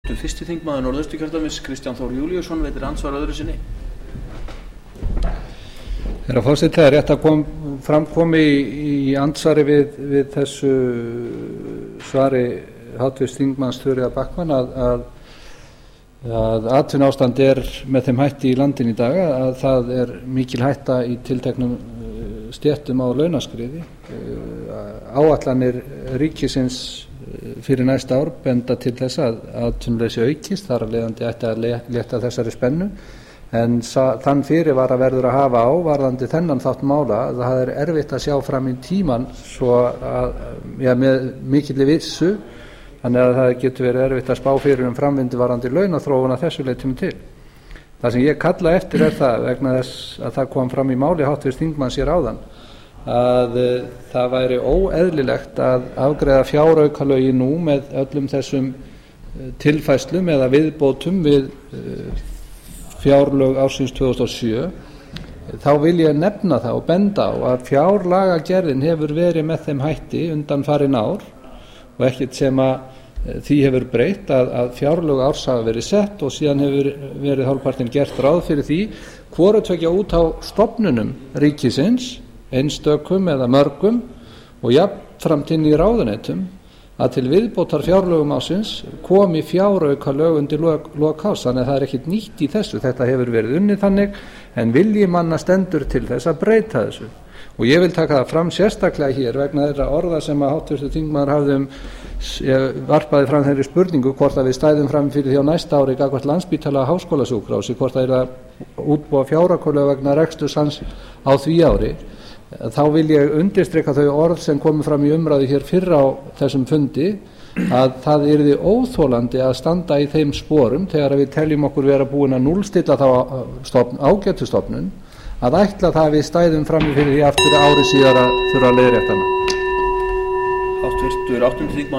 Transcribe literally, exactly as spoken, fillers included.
Fyrsti þingmaður Norðausturkjördæmis, Kristján Þór Júlíusson, veitir andsvar öðru sinni. Herra forseti, það er rétt að kom, framkomi í, í andsvari við, við þessu svari háttvirts þingmanns Þuríðar Backman að, að, að atvinnuástand er með þeim hætti í landinu í dag að það er mikil hætta í tilteknum stéttum á launaskriði. Áætlanir ríkisins fyrir næsta ár benda til þess að atvinnuleysi aukist, þar af leiðandi ætti að létta þessari spennu, en þann fyrirvara verður að hafa á varðandi þennan þátt mála að það er erfitt að sjá fram í tíman svo að, ja, með mikilli vissu, þannig að það getur verið erfitt að spá fyrir um framvindu varðandi launaþróun að þessu leytum til. Það sem ég kalla eftir er það, vegna þess að það kom fram í máli háttvirts þingmanns hér áðan, að það væri óeðlilegt að afgreiða fjáraukalögin nú með öllum þessum tilfærslum eða viðbótum við fjárlög ársins tvö þúsund og sjö. Þá vil ég nefna það og benda á að fjárlagagerðin hefur verið með þeim hætti undanfarin ár og ekkert sem að því hefur breytt að, að fjárlög árs hafa verið sett og síðan hefur verið hálfpartinn gert ráð fyrir því hvoru tveggja út á stofnunum ríkisins, einstökum eða mörgum og jafnframt inn í ráðuneytum að til viðbótar fjárlögum ársins komi fjáraukalög undir lok árs, þannig að það er ekkert nýtt í þessu, þetta hefur verið unnið þannig en vilji manna stendur til þess að breyta þessu. Og ég vil taka það fram sérstaklega hér vegna þeirra orða sem að háttvirtur þingmaður hafði um, varpaði fram þeirri spurningu hvort að við stæðum fram fyrir því á næsta ári gagnvart Landspítala og Háskólasjúkrahúsi, hvort það er að útbúa fjáraukalög vegna reksturs hans á því ári. Þá vil ég undirstrika þau orð sem komu fram í umræðu hér fyrr á þessum fundi að það yrði óþolandi að standa í þeim sporum þegar við teljum okkur vera búin að núllstilla þá stofn, ágætu stofnun að ætla það að við stæðum fram fyrir því aftur ári síðar að þurfa að leiðrétta hana. Háttvirtur áttundi þingmaður